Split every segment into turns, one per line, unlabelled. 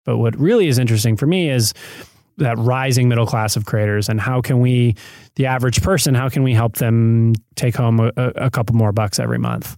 But what really is interesting for me is that rising middle class of creators, and how can we, the average person, how can we help them take home a couple more bucks every month?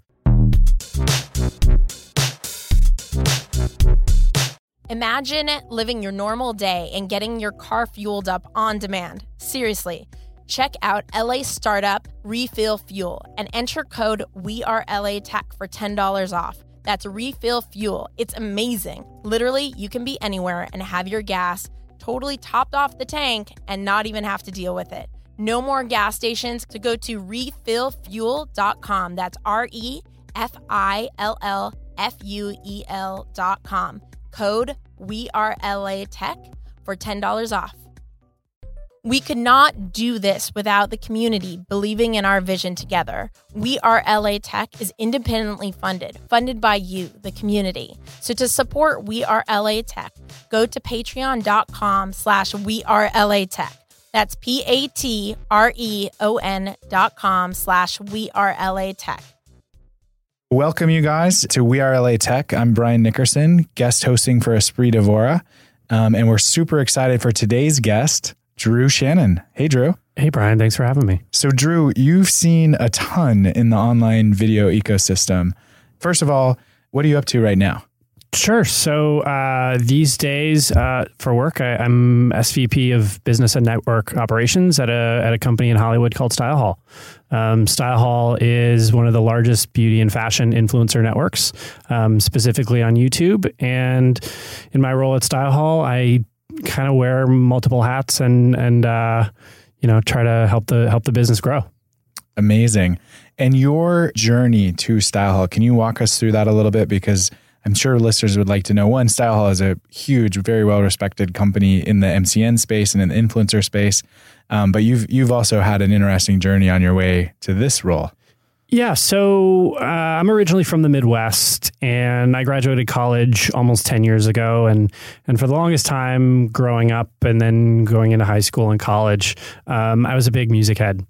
Imagine living your normal day and getting your car fueled up on demand. Seriously, check out LA Startup Refill Fuel and enter code WeAreLATech for $10 off. That's Refill Fuel. It's amazing. Literally, you can be anywhere and have your gas totally topped off the tank and not even have to deal with it. No more gas stations, to go to refillfuel.com. That's REFILLFUEL.com. Code WeAreLATech for $10 off. We could not do this without the community believing in our vision together. We Are LA Tech is independently funded by you, the community. So to support We Are LA Tech, go to patreon.com/WeAreLATech. That's patreon.com/WeAreLATech.
Welcome, you guys, to We Are LA Tech. I'm Brian Nickerson, guest hosting for Esprit Devora. And we're super excited for today's guest, Drew Shannon. Hey, Drew.
Hey, Brian. Thanks for having me.
So, Drew, you've seen a ton in the online video ecosystem. First of all, what are you up to right now?
Sure. So these days for work, I'm SVP of Business and Network Operations at a company in Hollywood called Style Hall. Style Hall is one of the largest beauty and fashion influencer networks, specifically on YouTube. And in my role at Style Hall, I kind of wear multiple hats and try to help the business grow.
Amazing. And your journey to Style Hall, can you walk us through that a little bit? Because I'm sure listeners would like to know, one, Style Hall is a huge, very well-respected company in the MCN space and in the influencer space. But you've also had an interesting journey on your way to this role.
Yeah. So I'm originally from the Midwest, and I graduated college almost 10 years ago. And for the longest time growing up and then going into high school and college, I was a big music head.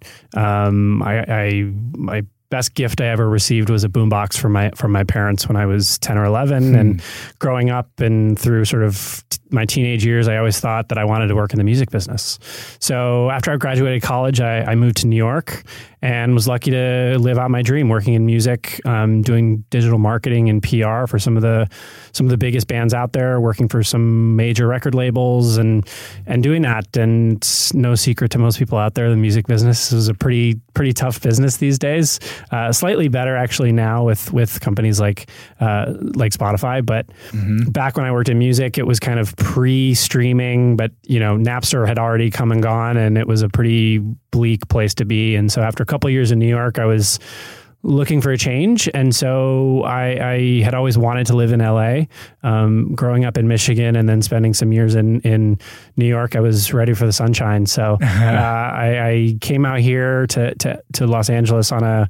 My best gift I ever received was a boombox from my parents when I was 10 or 11. And growing up and through sort of my teenage years, I always thought that I wanted to work in the music business. So after I graduated college, I moved to New York and was lucky to live out my dream, working in music, doing digital marketing and PR for some of the biggest bands out there, working for some major record labels and doing that. And it's no secret to most people out there, the music business is a pretty tough business these days. Slightly better actually now with companies like Spotify. But back when I worked in music, it was kind of pre-streaming, but Napster had already come and gone, and it was a pretty bleak place to be. And so after a couple of years in New York, I was looking for a change. And so I had always wanted to live in LA. Growing up in Michigan and then spending some years in New York, I was ready for the sunshine. So I came out here to Los Angeles on a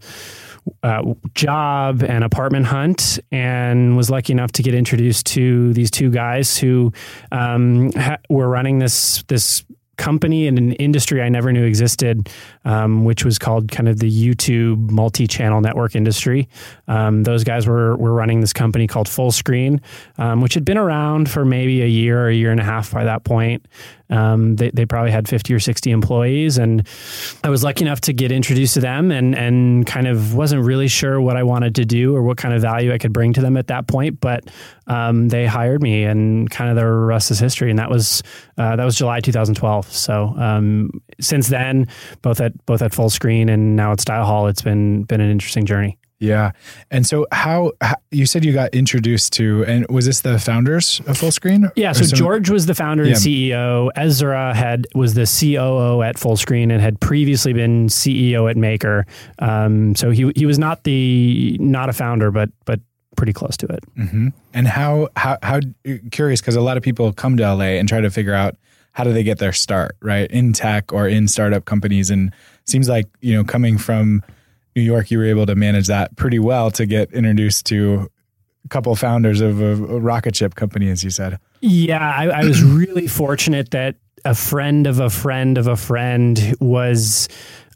job and apartment hunt, and was lucky enough to get introduced to these two guys who were running this company in an industry I never knew existed, which was called kind of the YouTube multi-channel network industry. Those guys were running this company called Fullscreen, which had been around for maybe a year and a half by that point. They probably had 50 or 60 employees, and I was lucky enough to get introduced to them and kind of wasn't really sure what I wanted to do or what kind of value I could bring to them at that point. But they hired me, and kind of the rest is history. And that was July 2012. So since then, both at Fullscreen and now at Style Hall, it's been an interesting journey.
Yeah. And so how you said you got introduced to, and was this the founders of Fullscreen?
Yeah. So George was the founder and CEO. Ezra was the COO at Fullscreen and had previously been CEO at Maker. So he was not a founder, but pretty close to it.
Mm-hmm. And how curious, because a lot of people come to LA and try to figure out how do they get their start, right? In tech or in startup companies. And it seems like, coming from New York, you were able to manage that pretty well to get introduced to a couple founders of a rocket ship company, as you said.
Yeah, I was really fortunate that a friend of a friend of a friend was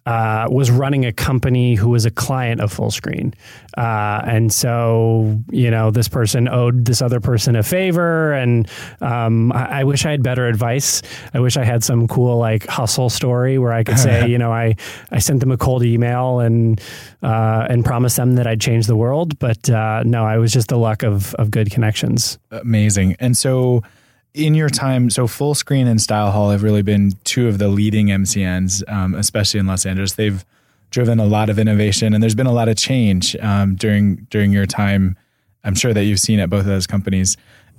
was running a company who was a client of Fullscreen. And so, this person owed this other person a favor. And I wish I had better advice. I wish I had some cool hustle story where I could say, I sent them a cold email and promised them that I'd change the world. But no, I was just the luck of good connections.
Amazing. And so in your time, so Fullscreen and Style Hall have really been two of the leading MCNs, especially in Los Angeles. They've driven a lot of innovation, and there's been a lot of change during your time. I'm sure that you've seen at both of those companies.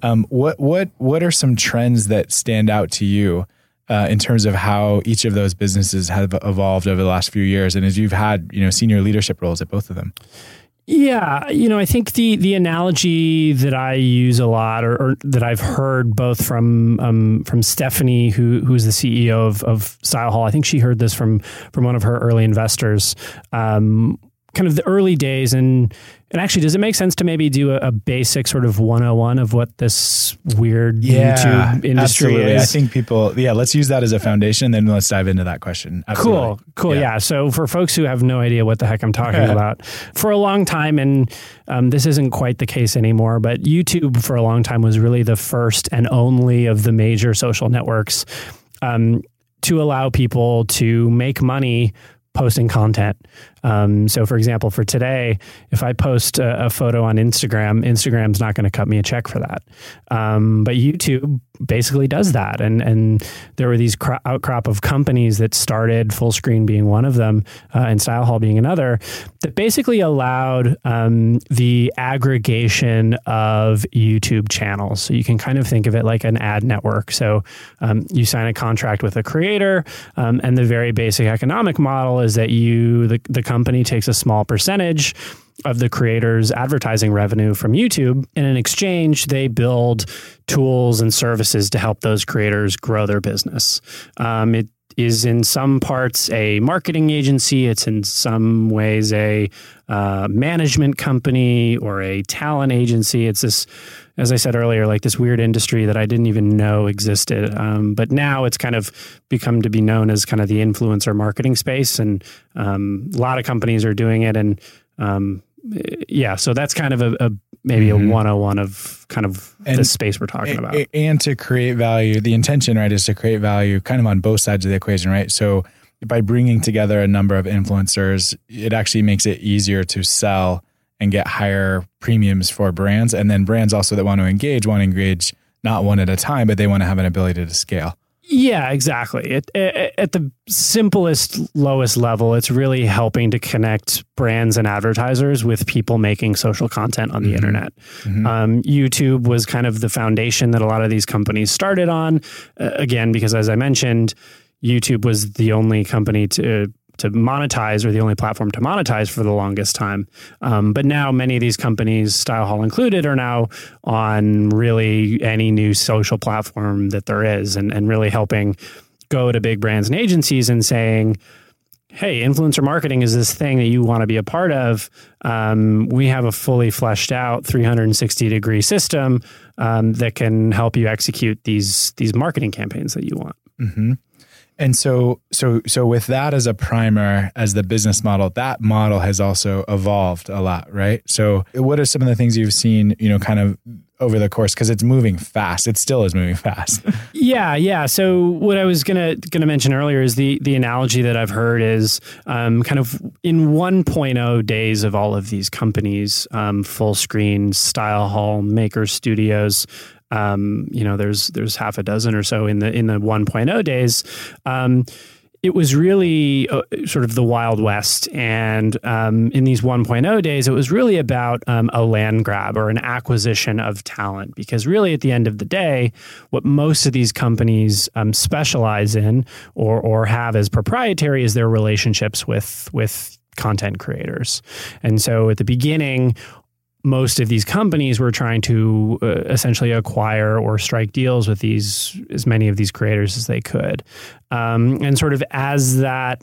What are some trends that stand out to you in terms of how each of those businesses have evolved over the last few years, and as you've had senior leadership roles at both of them?
Yeah, I think the analogy that I use a lot, or that I've heard both from Stephanie, who's the CEO of Style Hall. I think she heard this from one of her early investors. Kind of the early days, and actually, does it make sense to maybe do a basic sort of 101 of what this weird YouTube industry is?
I think let's use that as a foundation, then let's dive into that question. Absolutely.
Cool. Yeah. So for folks who have no idea what the heck I'm talking about, for a long time, and this isn't quite the case anymore, but YouTube for a long time was really the first and only of the major social networks to allow people to make money posting content. So for example, for today, if I post a photo on Instagram's not going to cut me a check for that. But YouTube basically does that. And there were these outcrop of companies that started, Fullscreen being one of them, and Style Hall being another, that basically allowed the aggregation of YouTube channels. So you can kind of think of it like an ad network. So you sign a contract with a creator, and the very basic economic model is that the company takes a small percentage of the creator's advertising revenue from YouTube, and in exchange, they build tools and services to help those creators grow their business. It is in some parts a marketing agency. It's in some ways a management company or a talent agency. It's this, as I said earlier, like this weird industry that I didn't even know existed. But now it's kind of become to be known as kind of the influencer marketing space. And a lot of companies are doing it. And so that's kind of maybe a 101 of kind of the space we're talking about.
And to create value, the intention, right, is to create value kind of on both sides of the equation, right? So by bringing together a number of influencers, it actually makes it easier to sell and get higher premiums for brands. And then brands also that want to engage not one at a time, but they want to have an ability to scale.
Yeah, exactly. At the simplest, lowest level, it's really helping to connect brands and advertisers with people making social content on the internet. YouTube was kind of the foundation that a lot of these companies started on. Again, because as I mentioned, YouTube was the only company to monetize, or the only platform to monetize for the longest time. But now many of these companies, Style Hall included, are now on really any new social platform that there is, and really helping go to big brands and agencies and saying, hey, influencer marketing is this thing that you want to be a part of. We have a fully fleshed out 360-degree system that can help you execute these marketing campaigns that you want.
Mm-hmm. And so with that as a primer, as the business model, that model has also evolved a lot, right? So what are some of the things you've seen, kind of over the course, because it's moving fast. It still is moving fast.
Yeah. So what I was gonna mention earlier is the analogy that I've heard is kind of in 1.0 days of all of these companies, Fullscreen, Style Hall, Maker Studios. There's half a dozen or so in the 1.0 days. It was really sort of the Wild West. And in these 1.0 days, it was really about a land grab or an acquisition of talent. Because really, at the end of the day, what most of these companies specialize in or have as proprietary is their relationships with content creators. And so at the beginning, most of these companies were trying to essentially acquire or strike deals with as many of these creators as they could. And sort of as that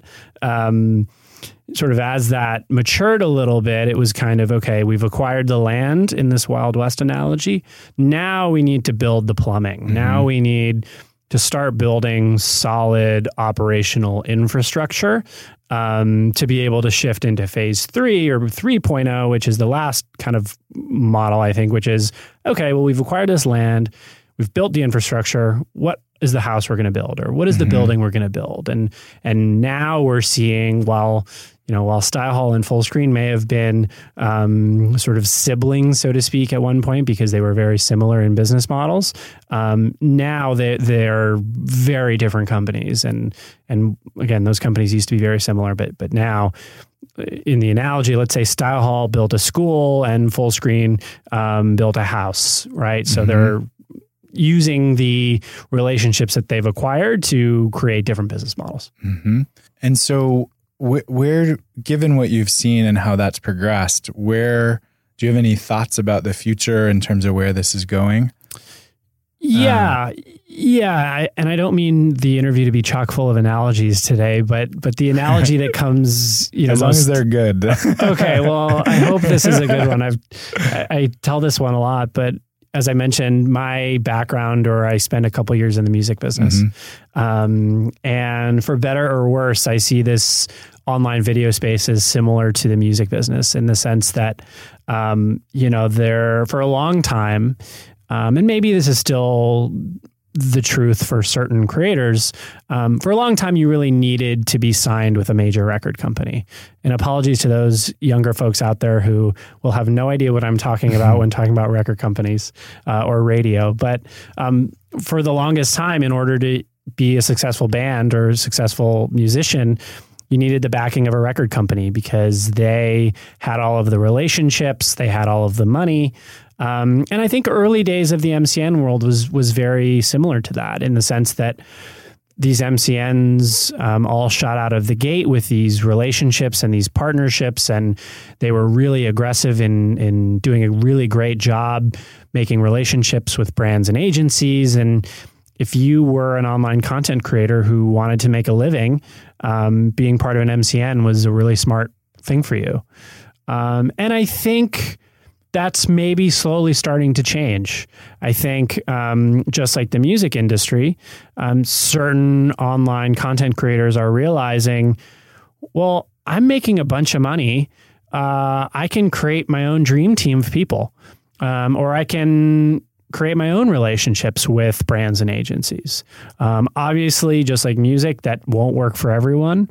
matured a little bit, it was kind of, okay, we've acquired the land in this Wild West analogy. Now we need to build the plumbing. Mm-hmm. Now we need to start building solid operational infrastructure to be able to shift into phase 3 or 3.0, which is the last kind of model, I think, which is, okay, well, we've acquired this land, we've built the infrastructure. What is the house we're going to build, or what is the building we're going to build? And now we're seeing, while Stylehall and Fullscreen may have been sort of siblings, so to speak, at one point because they were very similar in business models, now they're very different companies. And again, those companies used to be very similar, but now, in the analogy, let's say Stylehall built a school and Fullscreen built a house, right? So they're using the relationships that they've acquired to create different business models.
And so where, given what you've seen and how that's progressed, where do you have any thoughts about the future in terms of where this is going?
Yeah. And I don't mean the interview to be chock full of analogies today, but the analogy that comes,
as long as they're good.
Okay. Well, I hope this is a good one. I tell this one a lot, but as I mentioned, my background, or I spent a couple years in the music business. And for better or worse, I see this online video space as similar to the music business in the sense that, there for a long time, and maybe this is still the truth for certain creators, for a long time, you really needed to be signed with a major record company. And apologies to those younger folks out there who will have no idea what I'm talking about when talking about record companies or radio. But for the longest time, in order to be a successful band or a successful musician, you needed the backing of a record company because they had all of the relationships, they had all of the money. And I think early days of the MCN world was very similar to that, in the sense that these MCNs all shot out of the gate with these relationships and these partnerships, and they were really aggressive in doing a really great job making relationships with brands and agencies. And if you were an online content creator who wanted to make a living, being part of an MCN was a really smart thing for you. And I think that's maybe slowly starting to change. I think just like the music industry, certain online content creators are realizing, well, I'm making a bunch of money. I can create my own dream team of people, or I can create my own relationships with brands and agencies. Obviously, just like music, that won't work for everyone.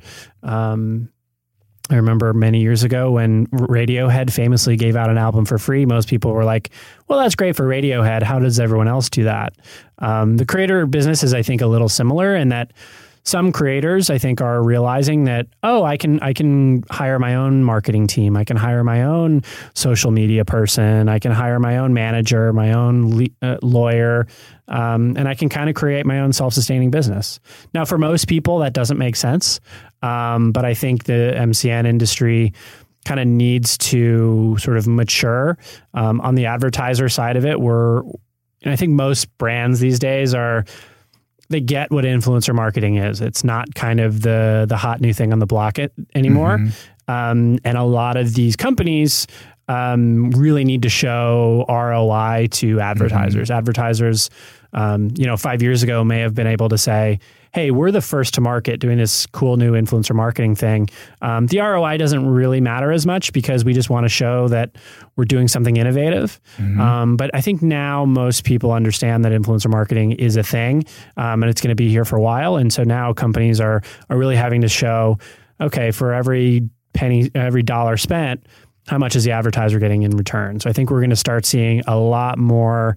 I remember many years ago when Radiohead famously gave out an album for free, most people were like, well, that's great for Radiohead. How does everyone else do that? The creator business is, I think, a little similar in that some creators, I think, are realizing that, I can hire my own marketing team. I can hire my own social media person. I can hire my own manager, my own lawyer, and I can kind of create my own self-sustaining business. Now, for most people, that doesn't make sense. But I think the MCN industry kind of needs to sort of mature. On the advertiser side of it, I think most brands these days they get what influencer marketing is. It's not kind of the hot new thing on the block anymore. And a lot of these companies really need to show ROI to advertisers. Advertisers, 5 years ago may have been able to say, hey, we're the first to market doing this cool new influencer marketing thing. The ROI doesn't really matter as much because we just want to show that we're doing something innovative. But I think now most people understand that influencer marketing is a thing, and it's going to be here for a while. And so now companies are really having to show, okay, for every penny, every dollar spent, how much is the advertiser getting in return? So I think we're going to start seeing a lot more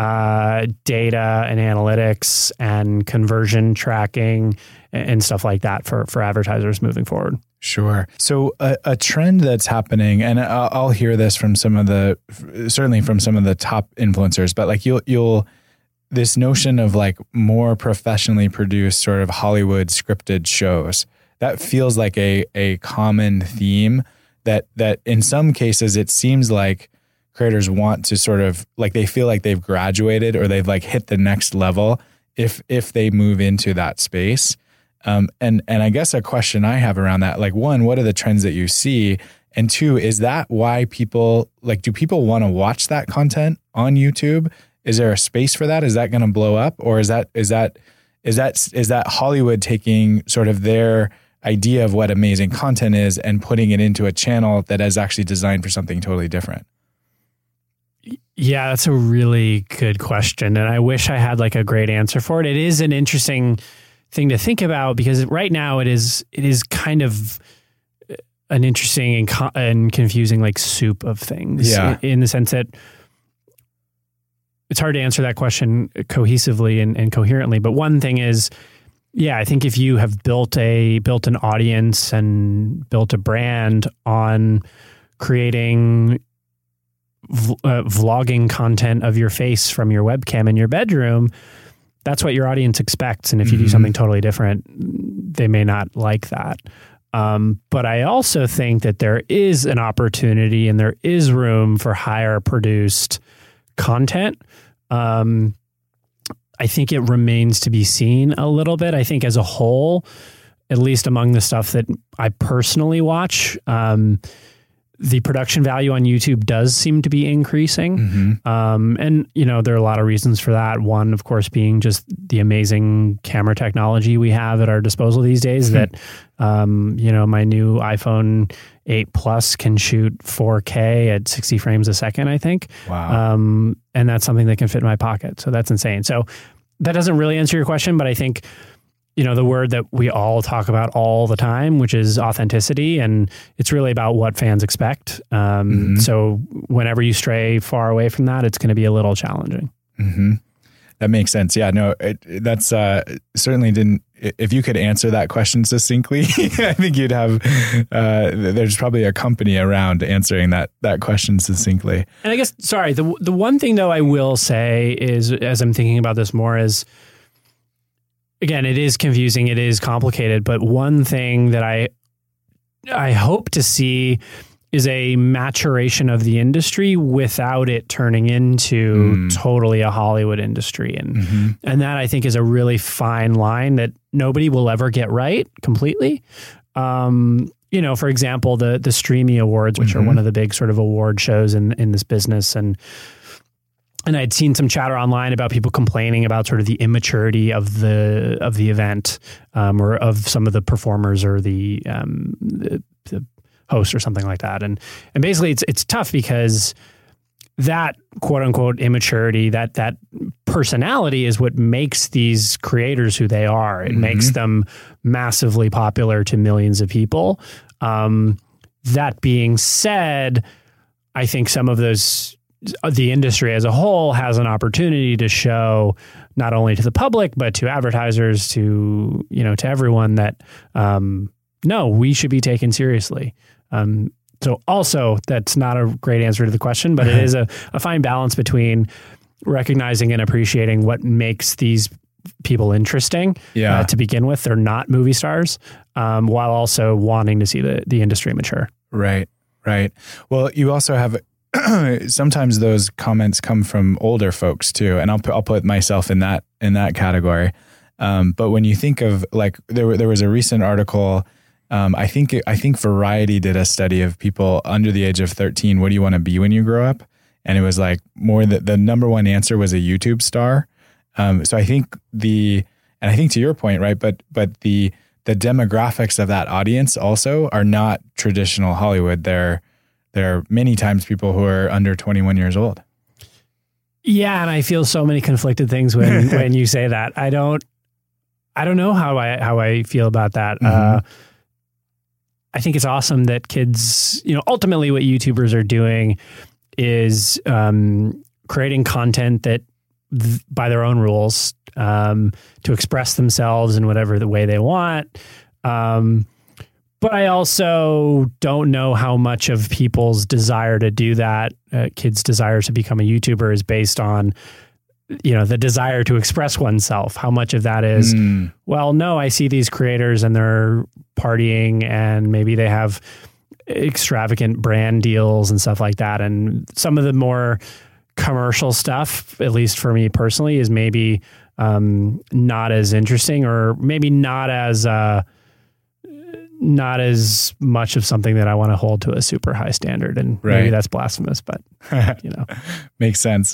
data and analytics and conversion tracking and stuff like that for advertisers moving forward.
Sure. So a trend that's happening, and I'll hear this from certainly from some of the top influencers, but like you'll this notion of like more professionally produced sort of Hollywood scripted shows, that feels like a common theme. That in some cases it seems like creators want to sort of like, they feel like they've graduated or they've like hit the next level if they move into that space. And I guess a question I have around that, like, one, what are the trends that you see? And two, is that why people do people want to watch that content on YouTube? Is there a space for that? Is that going to blow up? Or is that is that Hollywood taking sort of their idea of what amazing content is and putting it into a channel that is actually designed for something totally different?
Yeah, that's a really good question. And I wish I had like a great answer for it. It is an interesting thing to think about because right now it is kind of an interesting and confusing like soup of things.
Yeah.
In the sense that it's hard to answer that question cohesively and coherently. But one thing is, yeah, I think if you have built an audience and built a brand on creating vlogging content of your face from your webcam in your bedroom, that's what your audience expects. And if you do something totally different, they may not like that. But I also think that there is an opportunity and there is room for higher produced content. I think it remains to be seen a little bit. I think as a whole, at least among the stuff that I personally watch, the production value on YouTube does seem to be increasing. And, you know, there are a lot of reasons for that. One, of course, being just the amazing camera technology we have at our disposal these days that, you know, my new iPhone 8 Plus can shoot 4K at 60 frames a second, I think.
Wow.
And that's something that can fit in my pocket. So that's insane. So that doesn't really answer your question, but I think, you know, the word that we all talk about all the time, which is authenticity, and it's really about what fans expect. So whenever you stray far away from that, it's going to be a little challenging.
That makes sense. Yeah, no, that's certainly didn't. If you could answer that question succinctly, I think you'd have. There's probably a company around answering that question succinctly.
And I guess, sorry, the one thing though I will say is, as I'm thinking about this more, is again, it is confusing, it is complicated, but one thing that I hope to see is a maturation of the industry without it turning into totally a Hollywood industry. And that I think is a really fine line that nobody will ever get right completely. You know, for example, the Streamy Awards, which are one of the big sort of award shows in this business. And I'd seen some chatter online about people complaining about sort of the immaturity of the event, or of some of the performers or the host or something like that. And basically it's tough because that quote unquote immaturity, that personality is what makes these creators who they are. It makes them massively popular to millions of people. That being said, I think some of those, the industry as a whole has an opportunity to show not only to the public, but to advertisers, to, you know, to everyone that, no, we should be taken seriously. So also that's not a great answer to the question, but it is a fine balance between recognizing and appreciating what makes these people interesting to begin with. They're not movie stars, while also wanting to see the industry mature. Right.
Well, you also have sometimes those comments come from older folks too, and I'll put myself in that category. But when you think of, like, there was a recent article. I think Variety did a study of people under the age of 13. What do you want to be when you grow up? And it was like the number one answer was a YouTube star. So I think I think to your point, right? But the demographics of that audience also are not traditional Hollywood. They're many times people who are under 21 years old.
Yeah, and I feel so many conflicted things when you say that. I don't know how I feel about that. I think it's awesome that kids, you know, ultimately what YouTubers are doing is creating content that by their own rules, to express themselves in whatever the way they want. But I also don't know how much of people's desire to do that, kids' desire to become a YouTuber, is based on, you know, the desire to express oneself. How much of that is, well, no, I see these creators and they're partying and maybe they have extravagant brand deals and stuff like that. And some of the more commercial stuff, at least for me personally, is maybe not as interesting, or maybe not as not as much of something that I want to hold to a super high standard. And maybe that's blasphemous, but
Makes sense.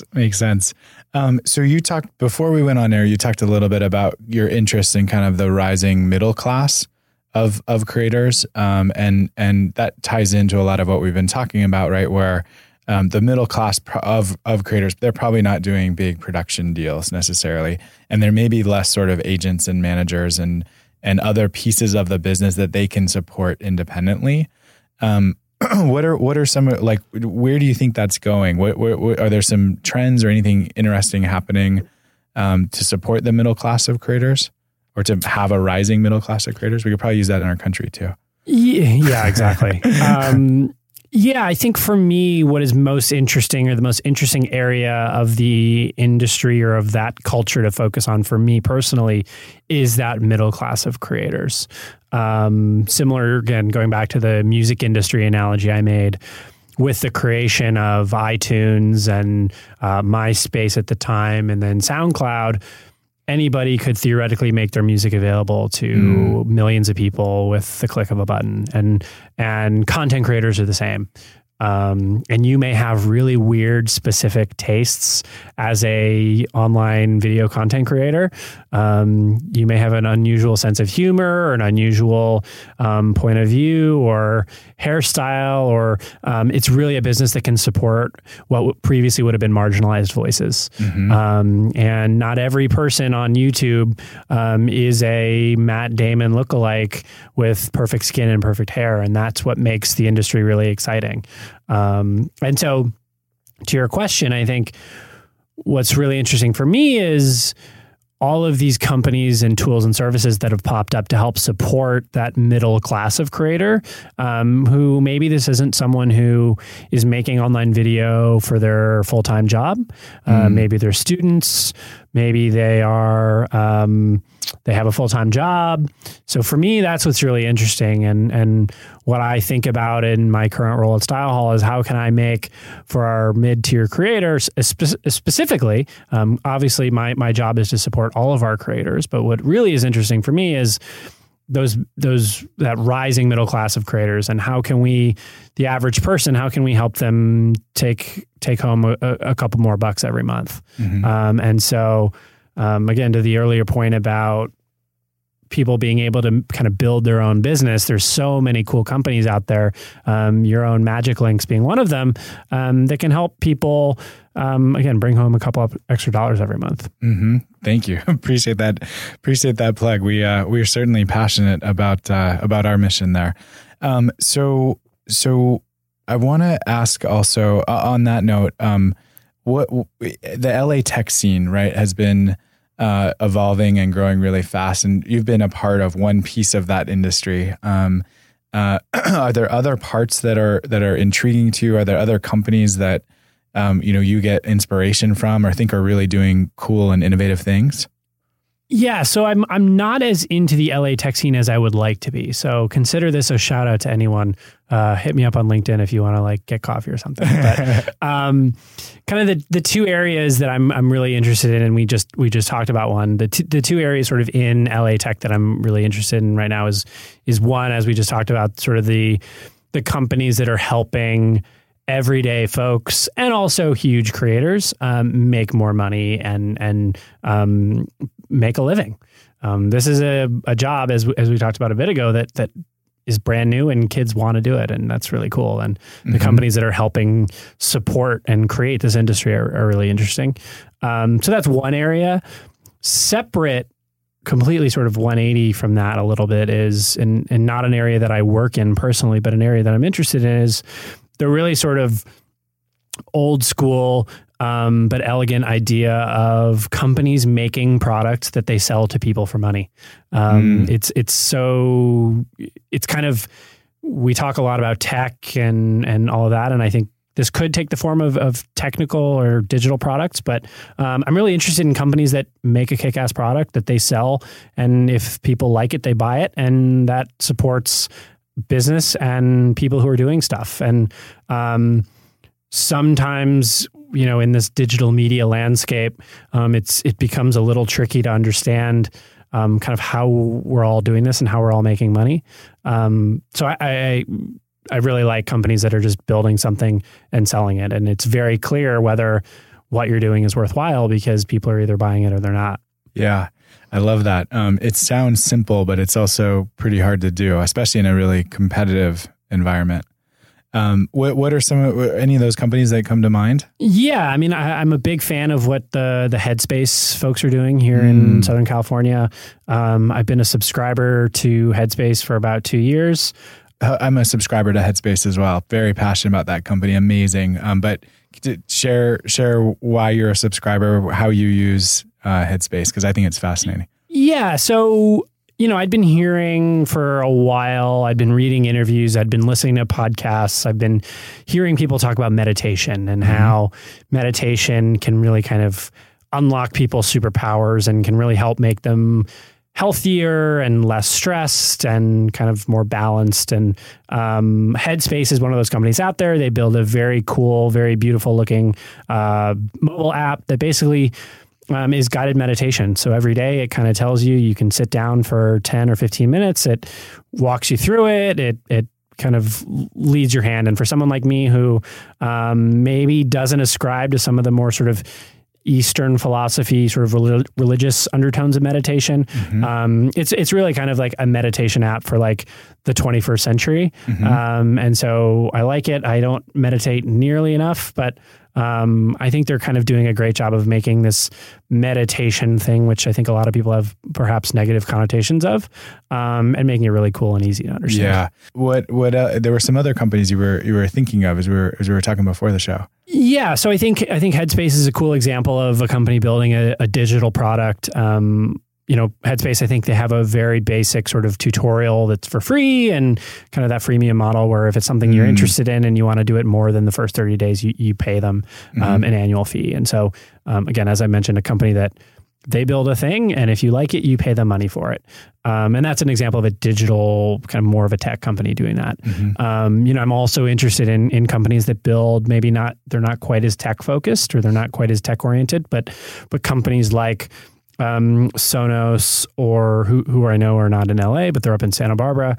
So you talked, before we went on air, you talked a little bit about your interest in kind of the rising middle class of creators. And that ties into a lot of what we've been talking about, right? Where the middle class of creators, they're probably not doing big production deals necessarily. And there may be less sort of agents and managers and other pieces of the business that they can support independently. What are some, like, where do you think that's going? What are there some trends or anything interesting happening to support the middle class of creators, or to have a rising middle class of creators? We could probably use that in our country too.
Yeah, exactly. Yeah, I think for me, what is most interesting, or the most interesting area of the industry or of that culture to focus on for me personally, is that middle class of creators. Similar, again, going back to the music industry analogy I made, with the creation of iTunes and MySpace at the time, and then SoundCloud, anybody could theoretically make their music available to millions of people with the click of a button, and content creators are the same. And you may have really weird specific tastes as a online video content creator. You may have an unusual sense of humor, or an unusual point of view or hairstyle, or it's really a business that can support what previously would have been marginalized voices. And not every person on YouTube is a Matt Damon lookalike with perfect skin and perfect hair. And that's what makes the industry really exciting. And so to your question, I think what's really interesting for me is all of these companies and tools and services that have popped up to help support that middle class of creator, who maybe this isn't someone who is making online video for their full-time job. Maybe they're students, maybe they are, they have a full-time job. So for me, that's what's really interesting. And what I think about in my current role at Style Hall is, how can I make for our mid-tier creators, specifically, obviously my job is to support all of our creators, but what really is interesting for me is that rising middle class of creators, and how can we, the average person, how can we help them take home a couple more bucks every month? And so, again, to the earlier point about people being able to kind of build their own business, there's so many cool companies out there, your own Magic Links being one of them, that can help people, again, bring home a couple of extra dollars every month.
Thank you. Appreciate that plug. We are certainly passionate about our mission there. So I want to ask also, on that note, what the LA tech scene, right, has been evolving and growing really fast, and you've been a part of one piece of that industry. Are there other parts that are intriguing to you? Are there other companies that you get inspiration from, or think are really doing cool and innovative things?
Yeah, so I'm not as into the LA tech scene as I would like to be. So consider this a shout out to anyone. Hit me up on LinkedIn if you want to get coffee or something. But kind of the two areas that I'm really interested in, and we just talked about one. The two areas sort of in LA tech that I'm really interested in right now is one, as we just talked about, sort of the companies that are helping everyday folks and also huge creators make more money and make a living. This is a job, as we talked about a bit ago, that is brand new and kids want to do it, and that's really cool. And the companies that are helping support and create this industry are really interesting. So that's one area. Separate, completely sort of 180 from that a little bit is, and not an area that I work in personally, but an area that I'm interested in, is the really sort of old school but elegant idea of companies making products that they sell to people for money. It's kind of, we talk a lot about tech and all of that, and I think this could take the form of technical or digital products, but I'm really interested in companies that make a kick-ass product that they sell, and if people like it, they buy it, and that supports business and people who are doing stuff. And sometimes in this digital media landscape, it becomes a little tricky to understand kind of how we're all doing this and how we're all making money. So I really like companies that are just building something and selling it. And it's very clear whether what you're doing is worthwhile because people are either buying it or they're not.
Yeah, I love that. It sounds simple, but it's also pretty hard to do, especially in a really competitive environment. What are any of those companies that come to mind?
Yeah, I mean, I'm a big fan of what the Headspace folks are doing here in Southern California. I've been a subscriber to Headspace for about 2 years.
I'm a subscriber to Headspace as well. Very passionate about that company. Amazing. But to share why you're a subscriber, how you use Headspace, because I think it's fascinating.
Yeah. So, I'd been hearing for a while, I'd been reading interviews, I'd been listening to podcasts, I've been hearing people talk about meditation and how meditation can really kind of unlock people's superpowers and can really help make them healthier and less stressed and kind of more balanced. And Headspace is one of those companies out there. They build a very cool, very beautiful looking mobile app that basically is guided meditation. So every day it kind of tells you can sit down for 10 or 15 minutes. It walks you through it. It kind of leads your hand. And for someone like me who maybe doesn't ascribe to some of the more sort of Eastern philosophy, sort of religious undertones of meditation. It's really kind of like a meditation app for like the 21st century. And so I like it. I don't meditate nearly enough, but I think they're kind of doing a great job of making this meditation thing, which I think a lot of people have perhaps negative connotations of, and making it really cool and easy to understand.
Yeah. What there were some other companies you were thinking of as we were talking before the show.
Yeah. So I think Headspace is a cool example of a company building a digital product. Headspace, I think they have a very basic sort of tutorial that's for free and kind of that freemium model where if it's something you're interested in and you want to do it more than the first 30 days, you pay them an annual fee. And so, again, as I mentioned, a company that they build a thing and if you like it, you pay them money for it. And that's an example of a digital, kind of more of a tech company doing that. I'm also interested in companies that build, they're not quite as tech focused or they're not quite as tech oriented, but companies like Sonos or who I know are not in LA, but they're up in Santa Barbara.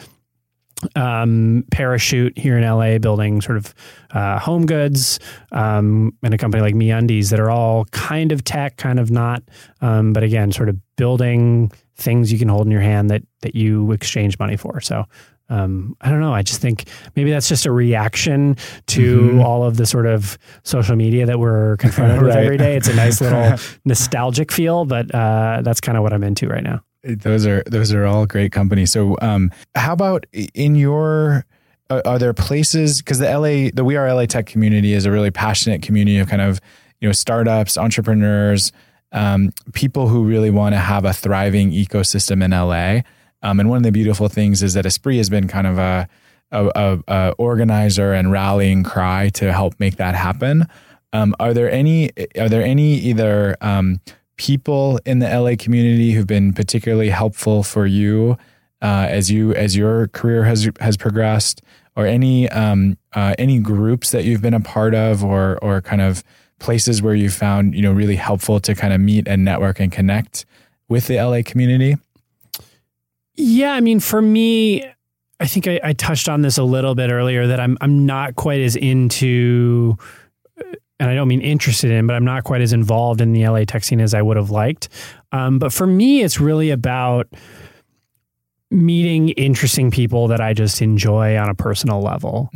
Parachute here in LA building sort of home goods, and a company like MeUndies that are all kind of tech, kind of not. But again, sort of building things you can hold in your hand that you exchange money for. So I don't know. I just think maybe that's just a reaction to all of the sort of social media that we're confronted with every day. It's a nice little nostalgic feel, but that's kind of what I'm into right now.
Those are all great companies. So how about in your, are there places, because the We Are LA Tech community is a really passionate community of kind of, startups, entrepreneurs, people who really want to have a thriving ecosystem in LA. And one of the beautiful things is that Espree has been kind of a organizer and rallying cry to help make that happen. Are there any either people in the LA community who've been particularly helpful for you as your career has progressed, or any groups that you've been a part of, or kind of places where you found really helpful to kind of meet and network and connect with the LA community?
Yeah, I mean, for me, I think I touched on this a little bit earlier that I'm not quite as into, and I don't mean interested in, but I'm not quite as involved in the LA tech scene as I would have liked. But for me, it's really about meeting interesting people that I just enjoy on a personal level.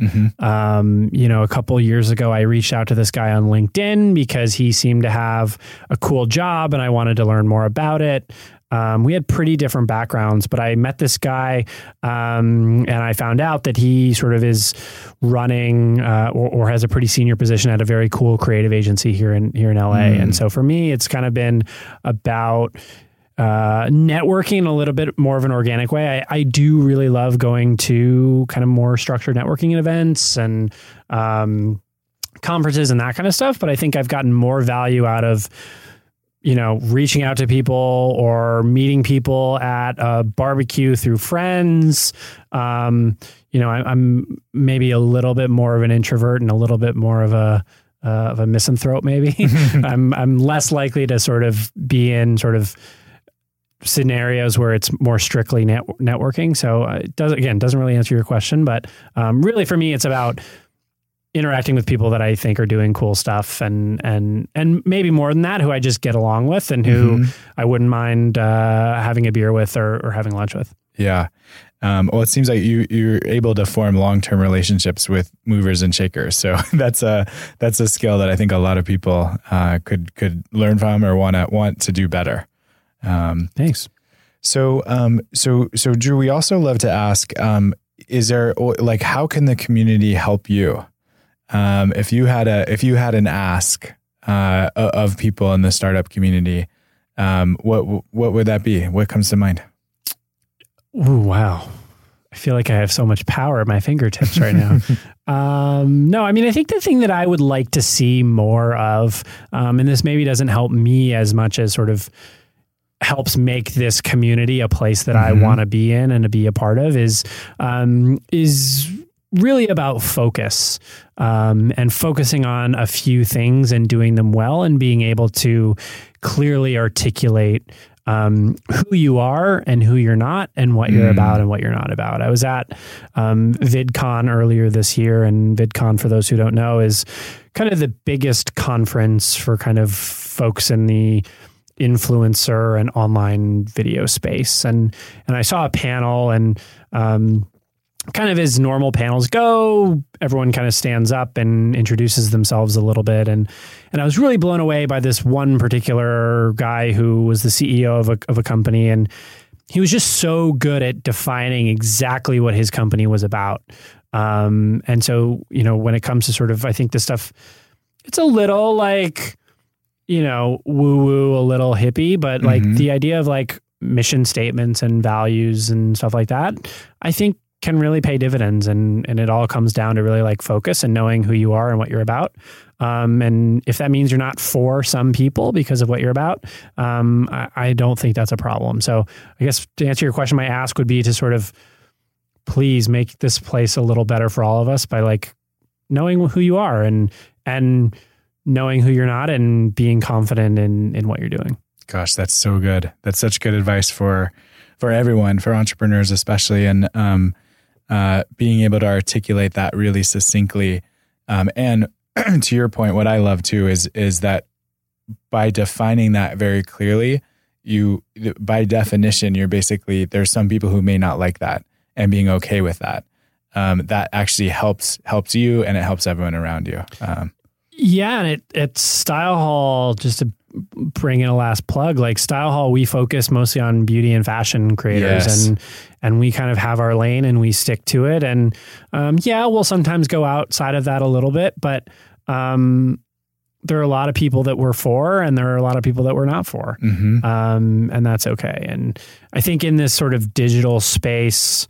A couple of years ago, I reached out to this guy on LinkedIn because he seemed to have a cool job and I wanted to learn more about it. We had pretty different backgrounds, but I met this guy and I found out that he sort of is running or has a pretty senior position at a very cool creative agency here in LA. And so for me, it's kind of been about networking in a little bit more of an organic way. I do really love going to kind of more structured networking events and conferences and that kind of stuff. But I think I've gotten more value out of reaching out to people or meeting people at a barbecue through friends. I'm maybe a little bit more of an introvert and a little bit more of a a misanthrope, maybe. I'm less likely to sort of be in sort of scenarios where it's more strictly networking. So it doesn't really answer your question, but really for me, it's about interacting with people that I think are doing cool stuff and maybe more than that, who I just get along with and who I wouldn't mind having a beer with or having lunch with.
Yeah. Well, it seems like you're able to form long-term relationships with movers and shakers. So that's a skill that I think a lot of people could learn from or want to do better.
Thanks.
So Drew, we also love to ask, is there like, how can the community help you? If you had an ask, of people in the startup community, what would that be? What comes to mind?
Ooh, wow. I feel like I have so much power at my fingertips right now. No, I mean, I think the thing that I would like to see more of, and this maybe doesn't help me as much as sort of helps make this community a place that I want to be in and to be a part of, is really about focus, and focusing on a few things and doing them well and being able to clearly articulate who you are and who you're not and what you're about and what you're not about. I was at VidCon earlier this year, and VidCon, for those who don't know, is kind of the biggest conference for kind of folks in the influencer and online video space. And I saw a panel, and kind of as normal panels go, everyone kind of stands up and introduces themselves a little bit. And I was really blown away by this one particular guy who was the CEO of a company. And he was just so good at defining exactly what his company was about. And so, when it comes to sort of, I think this stuff, it's a little like, woo-woo, a little hippie, but like the idea of like mission statements and values and stuff like that, I think can really pay dividends, and it all comes down to really like focus and knowing who you are and what you're about. And if that means you're not for some people because of what you're about, I don't think that's a problem. So I guess to answer your question, my ask would be to sort of please make this place a little better for all of us by like knowing who you are and knowing who you're not and being confident in what you're doing.
Gosh, that's so good. That's such good advice for everyone, for entrepreneurs especially, and being able to articulate that really succinctly. And to your point, what I love too is that by defining that very clearly, by definition, you're basically, there's some people who may not like that, and being okay with that. That actually helps you, and it helps everyone around you.
Yeah, and at Style Hall, just to bring in a last plug, like Style Hall, we focus mostly on beauty and fashion creators, and we kind of have our lane and we stick to it. And we'll sometimes go outside of that a little bit, but there are a lot of people that we're for, and there are a lot of people that we're not for, and that's okay. And I think in this sort of digital space,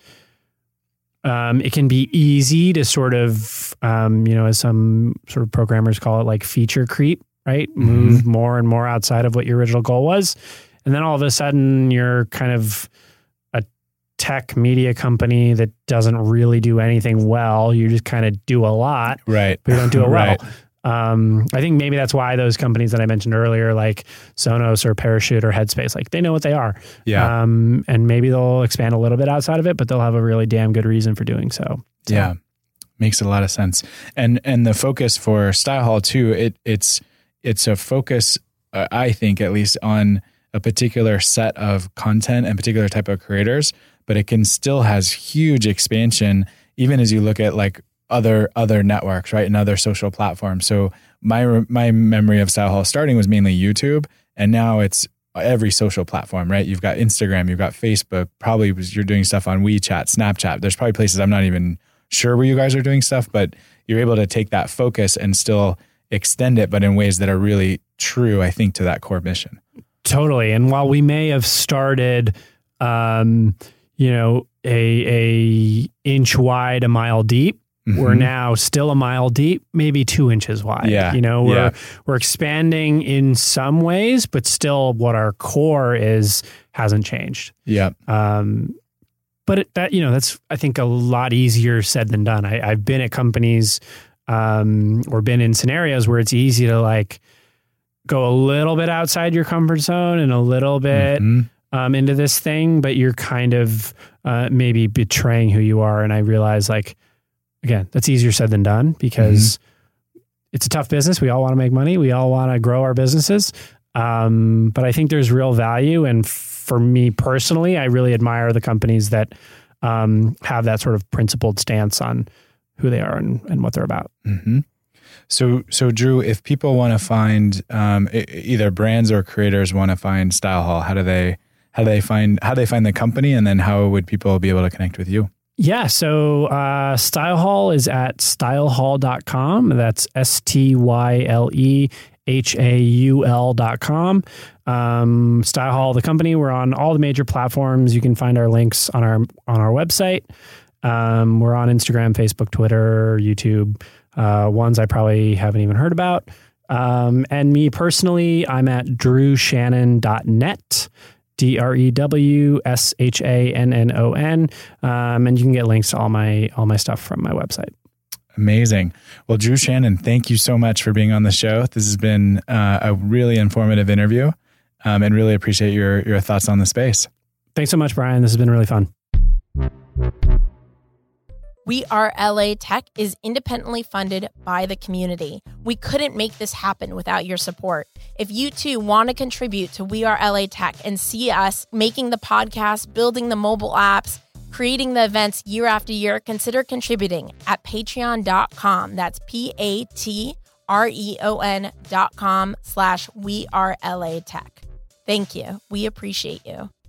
it can be easy to sort of, as some sort of programmers call it, like feature creep, right? Move more and more outside of what your original goal was. And then all of a sudden you're kind of a tech media company that doesn't really do anything well. You just kind of do a lot,
right?
But you don't do it
right.
well. I think maybe that's why those companies that I mentioned earlier, like Sonos or Parachute or Headspace, like they know what they are.
Yeah.
And maybe they'll expand a little bit outside of it, but they'll have a really damn good reason for doing so.
Yeah. Makes a lot of sense. And the focus for Style Hall too, it's a focus, I think, at least on a particular set of content and particular type of creators, but it can still has huge expansion, even as you look at like other networks, right? And other social platforms. So my memory of Style Hall starting was mainly YouTube, and now it's every social platform, right? You've got Instagram, you've got Facebook, probably you're doing stuff on WeChat, Snapchat. There's probably places I'm not even sure where you guys are doing stuff, but you're able to take that focus and still extend it, but in ways that are really true, I think, to that core mission. Totally.
And while we may have started, a inch wide, a mile deep, we're now still a mile deep, maybe 2 inches wide.
Yeah.
We're expanding in some ways, but still what our core is hasn't changed.
Yeah.
But that's, I think, a lot easier said than done. I've been at companies or been in scenarios where it's easy to like go a little bit outside your comfort zone and a little bit into this thing, but you're kind of maybe betraying who you are. And I realize, like, again, that's easier said than done because it's a tough business. We all want to make money. We all want to grow our businesses. But I think there's real value. And for me personally, I really admire the companies that have that sort of principled stance on who they are and what they're about.
So Drew, if people want to find either brands or creators want to find Style Hall, how do they find the company, and then how would people be able to connect with you?
Yeah, so Style Hall is at stylehall.com. That's STYLEHAUL.com. Style Hall, the company, we're on all the major platforms. You can find our links on our website. We're on Instagram, Facebook, Twitter, YouTube. Ones I probably haven't even heard about. And me personally, I'm at drewshannon.net, DREWSHANNON. And you can get links to all my stuff from my website.
Amazing. Well, Drew Shannon, thank you so much for being on the show. This has been a really informative interview, and really appreciate your thoughts on the space.
Thanks so much, Brian. This has been really fun.
We Are LA Tech is independently funded by the community. We couldn't make this happen without your support. If you too want to contribute to We Are LA Tech and see us making the podcast, building the mobile apps, creating the events year after year, consider contributing at patreon.com. That's patreon.com/We Are LA Tech. Thank you. We appreciate you.